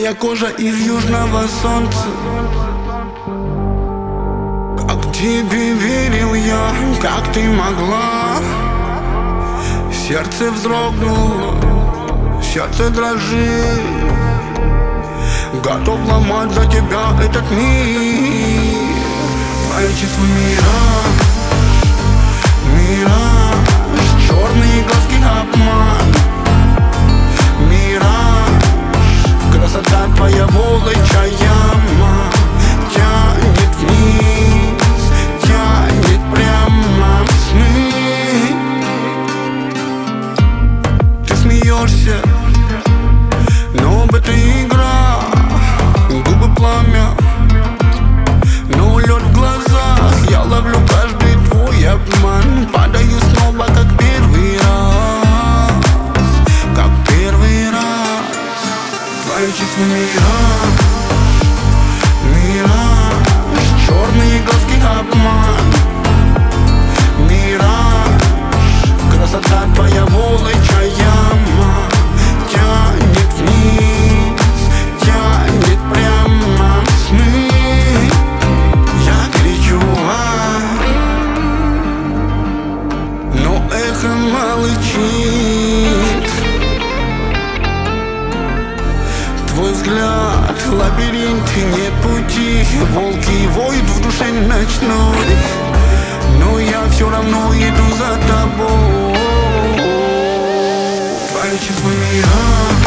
Твоя кожа из южного солнца. Как тебе верил я, как ты могла. Сердце вздрогнуло, сердце дрожит. Готов ломать за тебя этот мир. Твое чувство мираж, черные глазки обман. Мираж, красота твоя волчья яма. Тянет вниз, тянет прямо в сны. Ты смеешься, но это игра. Губы пламя, но лед в глазах. Я ловлю каждый твой обман. Падаю снова, как первый раз. Как первый раз. Твое чувство мираж, черные глазки обман. Мираж, красота твоя волчья яма. Тянет вниз, тянет прямо в сны. Я кричу, но эхо молчит. Твой взгляд, лабиринт, нет пути. Волки воют в душе ночной, но я все равно иду за тобой. Твое чувство мира.